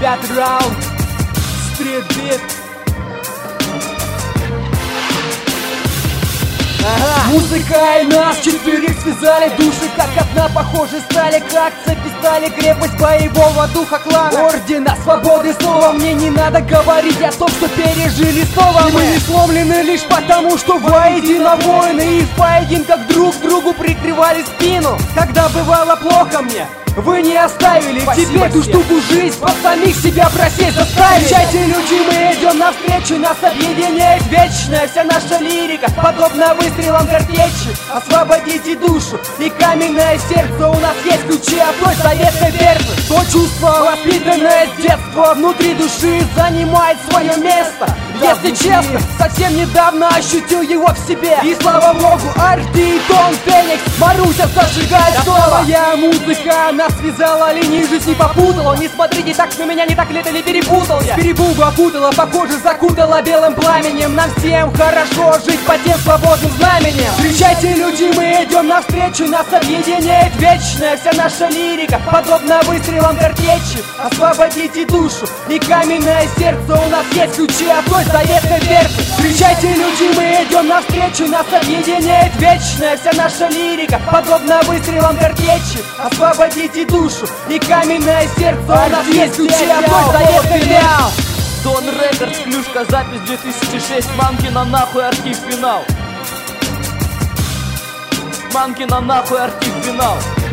5-й раунд. Стрит-бит. Ага. Музыка и нас четверых связали, души как одна похожи стали, как цепи стали, крепость боевого духа клана Ордена Свободы. Снова мне не надо говорить о том, что пережили снова мы не сломлены лишь потому, что воедино воины и в поединках друг другу прикрывали спину. Когда бывало плохо мне, вы не оставили. Спасибо. Теперь ту штуку жизнь под самих себя просесть заставили. Встречайте, люди, мы идем навстречу, нас объединяет вечная вся наша лирика, подобно выстрелам картечи. Освободите душу и каменное сердце, у нас есть ключи от той советской веры. То чувство, воспитанное с детства, внутри души занимает свое место. Если честно, совсем недавно ощутил его в себе. И слава богу, Арти и Тон Феникс, Маруся зажигает снова. Моя музыка нас связала, линии жизни попутала. Не смотрите так на меня, не так ли это не перепутал я? Перебугу окутала, по коже закутала белым пламенем. Нам всем хорошо жить под тем свободным знаменем. Встречайте, люди, мы идем навстречу, нас объединяет вечная вся наша лирика, подобно выстрелам картечи. Освободите душу и каменное сердце, у нас есть ключи от той советской версии. Встречайте, люди, мы идем навстречу, нас объединяет вечная вся наша лирика, подобно выстрелам картечи. Освободите душу и каменное сердце, у нас есть ключи от той советской версии. Дон Рекордс, клюшка, запись 2006, Манкина нахуй, архив, финал. Манкина нахуй, архив, финал.